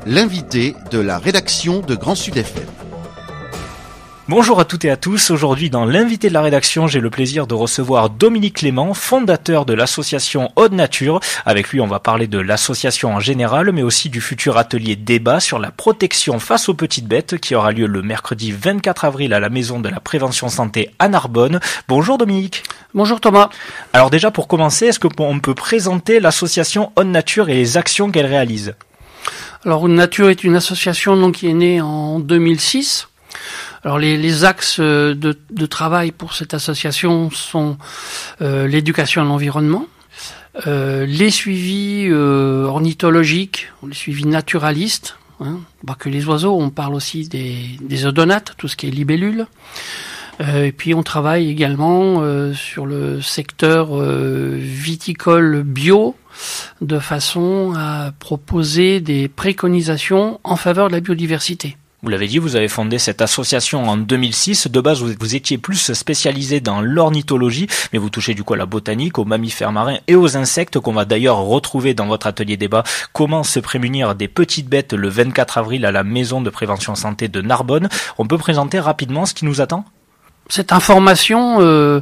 l'invité de la rédaction de Grand Sud FM. Bonjour à toutes et à tous. Aujourd'hui, dans l'invité de la rédaction, j'ai le plaisir de recevoir Dominique Clément, fondateur de l'association Ode Nature. Avec lui, on va parler de l'association en général, mais aussi du futur atelier débat sur la protection face aux petites bêtes qui aura lieu le mercredi 24 avril à la Maison de la Prévention Santé à Narbonne. Bonjour Dominique. Bonjour Thomas. Alors déjà, pour commencer, est-ce qu'on peut présenter l'association Ode Nature et les actions qu'elle réalise ? Alors Ode Nature est une association qui est née en 2006. Alors les axes de travail pour cette association sont l'éducation à l'environnement, les suivis ornithologiques, les suivis naturalistes, pas que les oiseaux, on parle aussi des odonates, tout ce qui est libellules. Et puis on travaille également sur le secteur viticole bio, de façon à proposer des préconisations en faveur de la biodiversité. Vous l'avez dit, vous avez fondé cette association en 2006. De base, vous étiez plus spécialisé dans l'ornithologie, mais vous touchez du coup à la botanique, aux mammifères marins et aux insectes qu'on va d'ailleurs retrouver dans votre atelier débat. Comment se prémunir des petites bêtes le 24 avril à la Maison de Prévention Santé de Narbonne. On peut présenter rapidement ce qui nous attend ? Cette information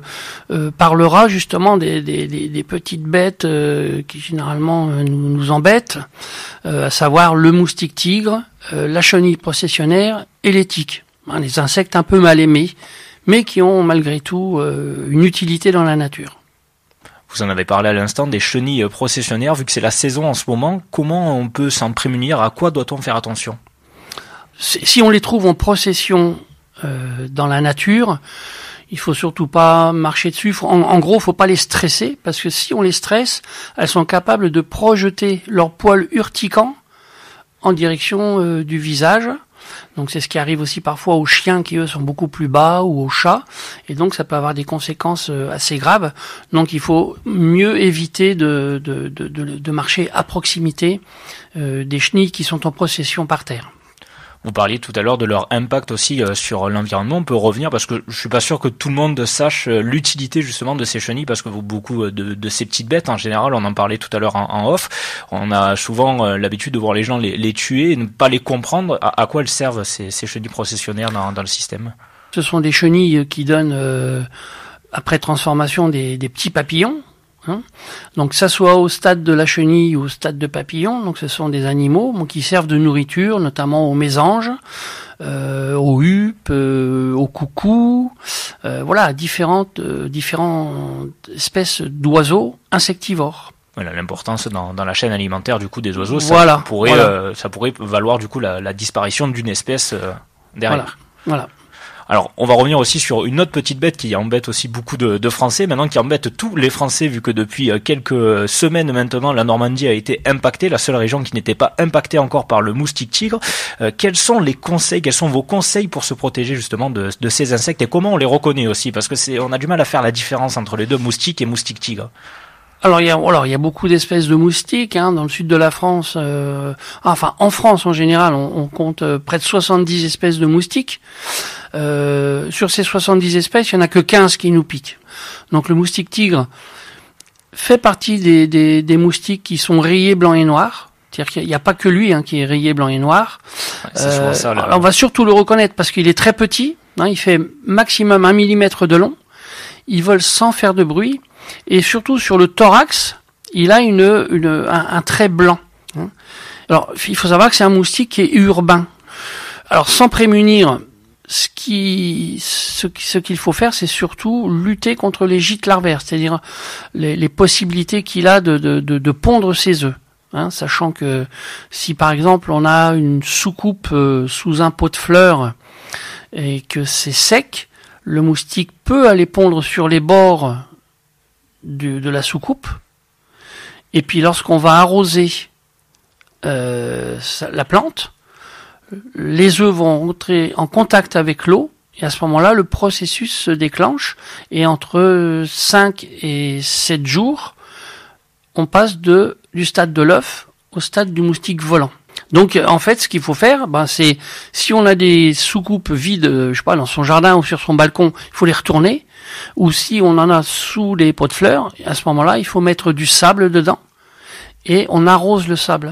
parlera justement des petites bêtes qui généralement nous embêtent, à savoir le moustique tigre, la chenille processionnaire et les tiques. Des insectes un peu mal aimés, mais qui ont malgré tout une utilité dans la nature. Vous en avez parlé à l'instant des chenilles processionnaires, vu que c'est la saison en ce moment. Comment on peut s'en prémunir ? À quoi doit-on faire attention ? Si on les trouve en procession dans la nature, il faut surtout pas marcher dessus. En gros, faut pas les stresser, parce que si on les stresse, elles sont capables de projeter leurs poils urticants en direction du visage. Donc c'est ce qui arrive aussi parfois aux chiens qui eux sont beaucoup plus bas, ou aux chats, et donc ça peut avoir des conséquences assez graves. Donc il faut mieux éviter de marcher à proximité des chenilles qui sont en procession par terre. Vous parliez tout à l'heure de leur impact aussi sur l'environnement. On peut revenir parce que je suis pas sûr que tout le monde sache l'utilité justement de ces chenilles, parce que beaucoup de ces petites bêtes en général, on en parlait tout à l'heure en off, on a souvent l'habitude de voir les gens les tuer et ne pas les comprendre. À quoi elles servent ces chenilles processionnaires dans le système ? Ce sont des chenilles qui donnent après transformation des petits papillons. Donc ça soit au stade de la chenille ou au stade de papillon, donc ce sont des animaux qui servent de nourriture, notamment aux mésanges, aux huppes, aux coucous, différentes espèces d'oiseaux insectivores. Voilà, l'importance dans la chaîne alimentaire du coup des oiseaux, ça pourrait valoir du coup la disparition d'une espèce derrière. Voilà. Alors, on va revenir aussi sur une autre petite bête qui embête aussi beaucoup de Français, maintenant qui embête tous les Français, vu que depuis quelques semaines maintenant, la Normandie a été impactée, la seule région qui n'était pas impactée encore par le moustique tigre. Quels sont vos conseils pour se protéger justement de ces insectes, et comment on les reconnaît aussi, parce que on a du mal à faire la différence entre les deux, moustique et moustique tigre. Alors il y a beaucoup d'espèces de moustiques dans le sud de la France. En France en général, on compte près de 70 espèces de moustiques. Sur ces 70 espèces, il y en a que 15 qui nous piquent. Donc le moustique tigre fait partie des moustiques qui sont rayés blanc et noir. C'est-à-dire qu'il n'y a pas que lui qui est rayé blanc et noir. Ouais, c'est souvent ça, là. On va surtout le reconnaître parce qu'il est très petit. Il fait maximum 1 millimètre de long. Il vole sans faire de bruit. Et surtout sur le thorax, il a un trait blanc. Alors, il faut savoir que c'est un moustique qui est urbain. Alors, sans prémunir, ce qu'il faut faire, c'est surtout lutter contre les gîtes larvaires, c'est-à-dire les possibilités qu'il a de pondre ses œufs. Sachant que si par exemple on a une soucoupe sous un pot de fleurs et que c'est sec, le moustique peut aller pondre sur les bords de la soucoupe, et puis lorsqu'on va arroser la plante, les œufs vont rentrer en contact avec l'eau, et à ce moment-là, le processus se déclenche, et entre 5 et 7 jours, on passe du stade de l'œuf au stade du moustique volant. Donc en fait, ce qu'il faut faire, c'est si on a des soucoupes vides, dans son jardin ou sur son balcon, il faut les retourner. Ou si on en a sous les pots de fleurs, à ce moment-là, il faut mettre du sable dedans et on arrose le sable.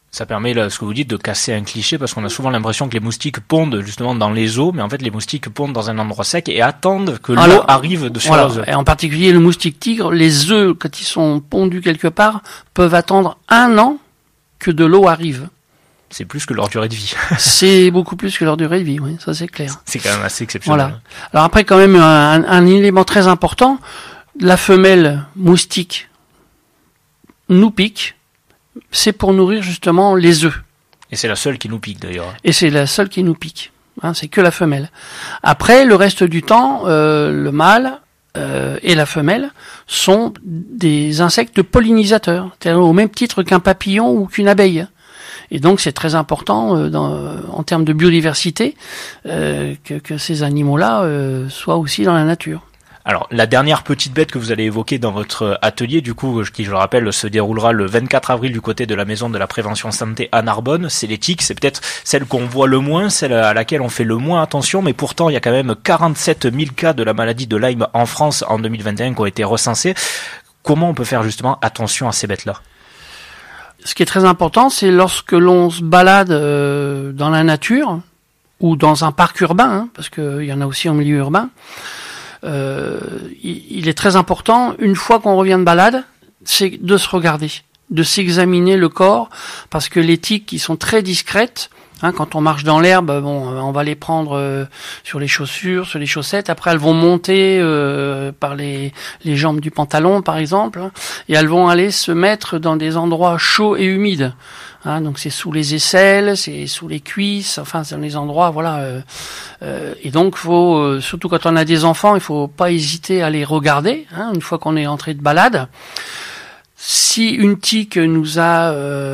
Ça permet, là, ce que vous dites, de casser un cliché, parce qu'on a souvent l'impression que les moustiques pondent justement dans les eaux, mais en fait les moustiques pondent dans un endroit sec et attendent que l'eau arrive sur leurs œufs. Et en particulier le moustique tigre, les œufs, quand ils sont pondus quelque part, peuvent attendre 1 an que de l'eau arrive. C'est plus que leur durée de vie. C'est beaucoup plus que leur durée de vie, oui, ça c'est clair. C'est quand même assez exceptionnel. Voilà. Alors après, quand même, un élément très important, la femelle moustique nous pique, c'est pour nourrir justement les œufs. Et c'est la seule qui nous pique d'ailleurs. Et c'est la seule qui nous pique. C'est que la femelle. Après, le reste du temps, le mâle et la femelle sont des insectes pollinisateurs, c'est-à-dire au même titre qu'un papillon ou qu'une abeille. Et donc c'est très important en termes de biodiversité que ces animaux-là soient aussi dans la nature. Alors, la dernière petite bête que vous allez évoquer dans votre atelier, du coup, qui, je le rappelle, se déroulera le 24 avril du côté de la Maison de la Prévention Santé à Narbonne, c'est les tiques. C'est peut-être celle qu'on voit le moins, celle à laquelle on fait le moins attention, mais pourtant, il y a quand même 47 000 cas de la maladie de Lyme en France en 2021 qui ont été recensés. Comment on peut faire justement attention à ces bêtes-là ? Ce qui est très important, c'est lorsque l'on se balade dans la nature ou dans un parc urbain, parce qu'il y en a aussi en milieu urbain, il est très important, une fois qu'on revient de balade, c'est de se regarder, de s'examiner le corps, parce que les tiques qui sont très discrètes, quand on marche dans l'herbe, on va les prendre sur les chaussures, sur les chaussettes. Après, elles vont monter par les jambes du pantalon, par exemple, et elles vont aller se mettre dans des endroits chauds et humides. Donc c'est sous les aisselles, c'est sous les cuisses, enfin c'est dans les endroits, voilà. Et donc faut, surtout quand on a des enfants, il faut pas hésiter à les regarder. Une fois qu'on est entré de balade, si une tique nous a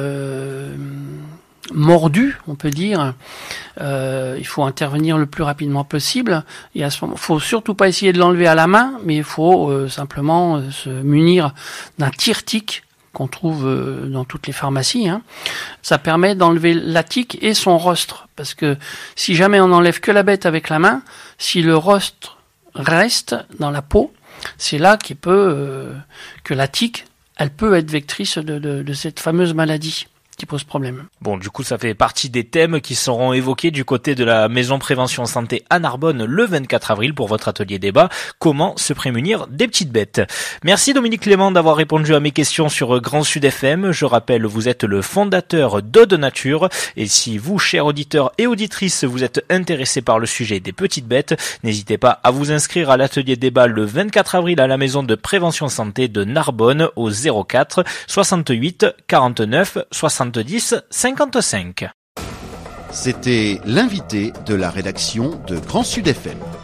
mordu, on peut dire, il faut intervenir le plus rapidement possible. Et à ce moment, faut surtout pas essayer de l'enlever à la main, mais il faut simplement se munir d'un tire-tique qu'on trouve dans toutes les pharmacies. Ça permet d'enlever la tique et son rostre, parce que si jamais on enlève que la bête avec la main, si le rostre reste dans la peau, c'est là que la tique, elle peut être vectrice de cette fameuse maladie qui pose problème. Bon, du coup, ça fait partie des thèmes qui seront évoqués du côté de la Maison Prévention Santé à Narbonne le 24 avril pour votre atelier débat. Comment se prémunir des petites bêtes? Merci Dominique Clément d'avoir répondu à mes questions sur Grand Sud FM. Je rappelle, vous êtes le fondateur d'Ode Nature. Et si vous, chers auditeurs et auditrices, vous êtes intéressés par le sujet des petites bêtes, n'hésitez pas à vous inscrire à l'atelier débat le 24 avril à la Maison de Prévention Santé de Narbonne au 04 68 49 70 55. C'était l'invité de la rédaction de Grand Sud FM.